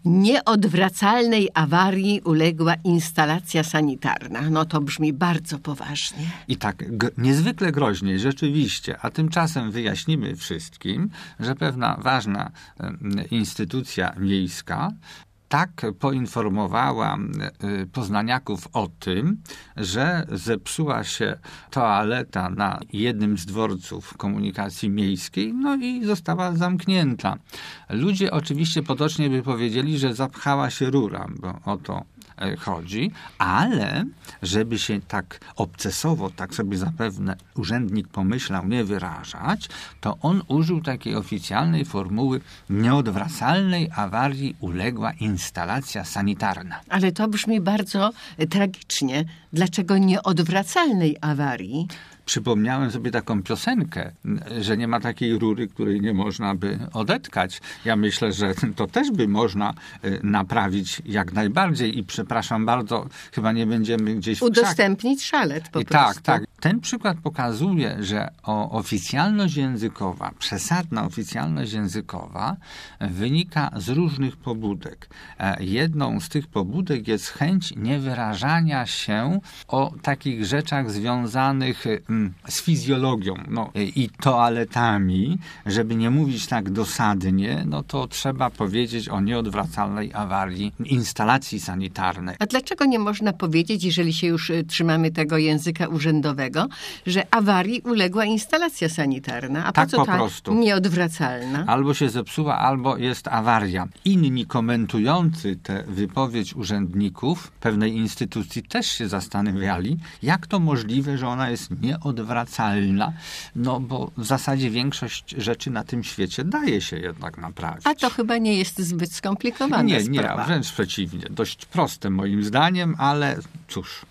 Nieodwracalnej awarii uległa instalacja sanitarna. No to brzmi bardzo poważnie. I tak niezwykle groźnie, rzeczywiście. A tymczasem wyjaśnimy wszystkim, że pewna ważna instytucja miejska tak poinformowała poznaniaków o tym, że zepsuła się toaleta na jednym z dworców komunikacji miejskiej, no i została zamknięta. Ludzie oczywiście potocznie by powiedzieli, że zapchała się rura, bo o to chodzi, ale żeby się tak obcesowo, tak sobie zapewne urzędnik pomyślał, nie wyrażać, to on użył takiej oficjalnej formuły: nieodwracalnej awarii uległa instalacja sanitarna. Ale to brzmi bardzo tragicznie. Dlaczego nieodwracalnej awarii? Przypomniałem sobie taką piosenkę, że nie ma takiej rury, której nie można by odetkać. Ja myślę, że to też by można naprawić jak najbardziej i przepraszam bardzo, chyba nie będziemy gdzieś udostępnić szalet po prostu. Tak. Ten przykład pokazuje, że oficjalność językowa, przesadna oficjalność językowa wynika z różnych pobudek. Jedną z tych pobudek jest chęć niewyrażania się o takich rzeczach związanych z fizjologią i toaletami. Żeby nie mówić tak dosadnie, no to trzeba powiedzieć o nieodwracalnej awarii instalacji sanitarnej. A dlaczego nie można powiedzieć, jeżeli się już trzymamy tego języka urzędowego, że awarii uległa instalacja sanitarna? A tak po co po prostu. Nieodwracalna? Albo się zepsuła, albo jest awaria. Inni komentujący tę wypowiedź urzędników pewnej instytucji też się zastanawiali, jak to możliwe, że ona jest nieodwracalna, no bo w zasadzie większość rzeczy na tym świecie daje się jednak naprawić. A to chyba nie jest zbyt skomplikowana sprawa. Nie, wręcz przeciwnie. Dość proste moim zdaniem, ale cóż.